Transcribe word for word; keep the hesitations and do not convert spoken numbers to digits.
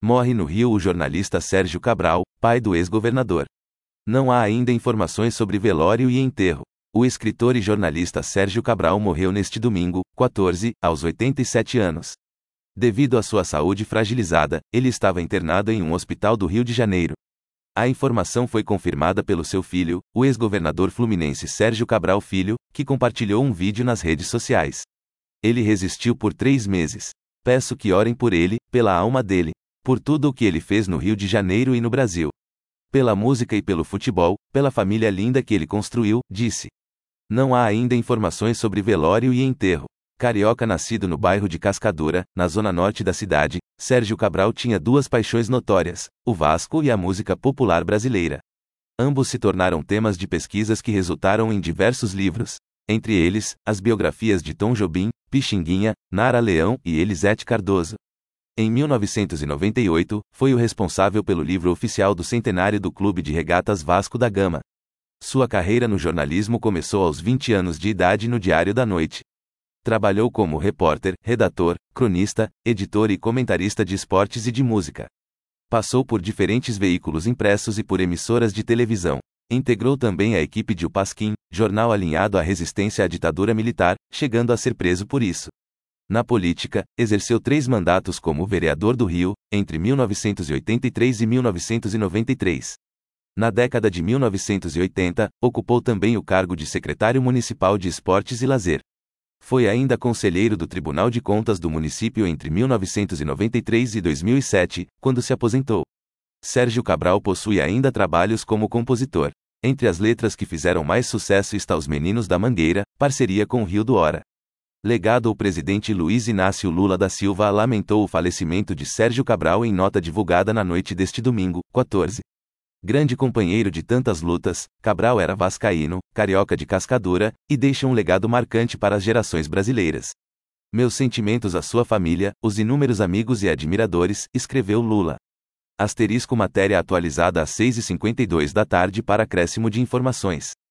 Morre no Rio o jornalista Sérgio Cabral, pai do ex-governador. Não há ainda informações sobre velório e enterro. O escritor e jornalista Sérgio Cabral morreu neste domingo, quatorze, aos oitenta e sete anos. Devido à sua saúde fragilizada, ele estava internado em um hospital do Rio de Janeiro. A informação foi confirmada pelo seu filho, o ex-governador fluminense Sérgio Cabral Filho, que compartilhou um vídeo nas redes sociais. Ele resistiu por três meses. Peço que orem por ele, pela alma dele, por tudo o que ele fez no Rio de Janeiro e no Brasil. Pela música e pelo futebol, pela família linda que ele construiu, disse. Não há ainda informações sobre velório e enterro. Carioca nascido no bairro de Cascadura, na zona norte da cidade, Sérgio Cabral tinha duas paixões notórias, o Vasco e a música popular brasileira. Ambos se tornaram temas de pesquisas que resultaram em diversos livros, entre eles, as biografias de Tom Jobim, Pixinguinha, Nara Leão e Elisete Cardoso. Em mil novecentos e noventa e oito, foi o responsável pelo livro oficial do centenário do Clube de Regatas Vasco da Gama. Sua carreira no jornalismo começou aos vinte anos de idade no Diário da Noite. Trabalhou como repórter, redator, cronista, editor e comentarista de esportes e de música. Passou por diferentes veículos impressos e por emissoras de televisão. Integrou também a equipe de O Pasquim, jornal alinhado à resistência à ditadura militar, chegando a ser preso por isso. Na política, exerceu três mandatos como vereador do Rio, entre mil novecentos e oitenta e três e mil novecentos e noventa e três. Na década de mil novecentos e oitenta, ocupou também o cargo de secretário municipal de Esportes e Lazer. Foi ainda conselheiro do Tribunal de Contas do município entre mil novecentos e noventa e três e dois mil e sete, quando se aposentou. Sérgio Cabral possui ainda trabalhos como compositor. Entre as letras que fizeram mais sucesso está Os Meninos da Mangueira, parceria com Rio do Hora. Legado. O presidente Luiz Inácio Lula da Silva lamentou o falecimento de Sérgio Cabral em nota divulgada na noite deste domingo, quatorze. Grande companheiro de tantas lutas, Cabral era vascaíno, carioca de Cascadura, e deixa um legado marcante para as gerações brasileiras. Meus sentimentos à sua família, os inúmeros amigos e admiradores, escreveu Lula. Asterisco matéria atualizada às seis e cinquenta e dois da tarde para acréscimo de informações.